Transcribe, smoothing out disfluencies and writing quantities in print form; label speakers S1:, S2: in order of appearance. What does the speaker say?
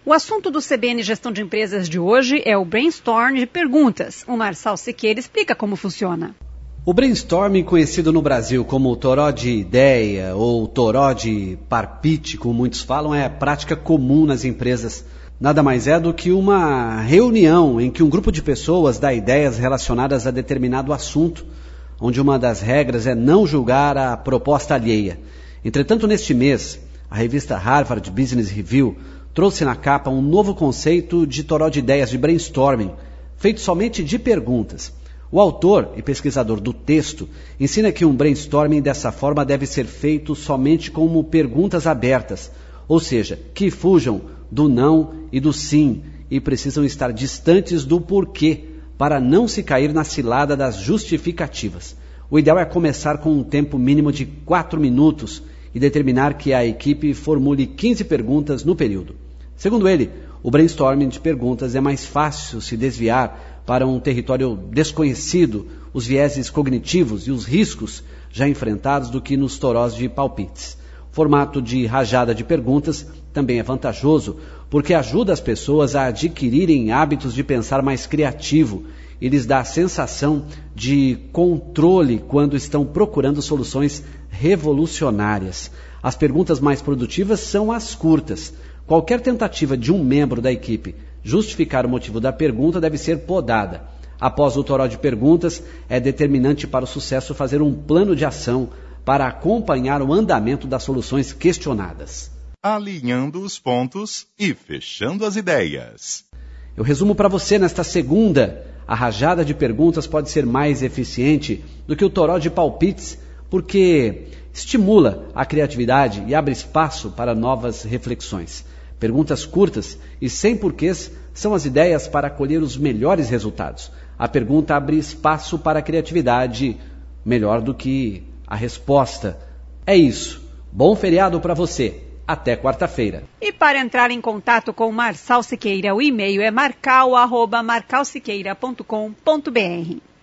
S1: O assunto do CBN Gestão de Empresas de hoje é o brainstorm de perguntas. O Marçal Siqueira explica como funciona.
S2: O brainstorming, conhecido no Brasil como toró de ideia ou toró de parpite, como muitos falam, é prática comum nas empresas. Nada mais é do que uma reunião em que um grupo de pessoas dá ideias relacionadas a determinado assunto, onde uma das regras é não julgar a proposta alheia. Entretanto, neste mês, a revista Harvard Business Review trouxe na capa um novo conceito de toró de ideias de brainstorming, feito somente de perguntas. O autor e pesquisador do texto ensina que um brainstorming dessa forma deve ser feito somente como perguntas abertas, ou seja, que fujam do não e do sim e precisam estar distantes do porquê para não se cair na cilada das justificativas. O ideal é começar com um tempo mínimo de 4 minutos e determinar que a equipe formule 15 perguntas no período. Segundo ele, o brainstorming de perguntas é mais fácil se desviar para um território desconhecido, os vieses cognitivos e os riscos já enfrentados do que nos torós de palpites. O formato de rajada de perguntas também é vantajoso porque ajuda as pessoas a adquirirem hábitos de pensar mais criativo e lhes dá a sensação de controle quando estão procurando soluções revolucionárias. As perguntas mais produtivas são as curtas. Qualquer tentativa de um membro da equipe justificar o motivo da pergunta deve ser podada. Após o toró de perguntas, é determinante para o sucesso fazer um plano de ação para acompanhar o andamento das soluções questionadas.
S3: Alinhando os pontos e fechando as ideias.
S2: Eu resumo para você nesta segunda. A rajada de perguntas pode ser mais eficiente do que o toró de palpites, porque estimula a criatividade e abre espaço para novas reflexões. Perguntas curtas e sem porquês são as ideias para colher os melhores resultados. A pergunta abre espaço para a criatividade, melhor do que a resposta. É isso. Bom feriado para você. Até quarta-feira.
S1: E para entrar em contato com o Marçal Siqueira, o e-mail é marcal@marcalsiqueira.com.br.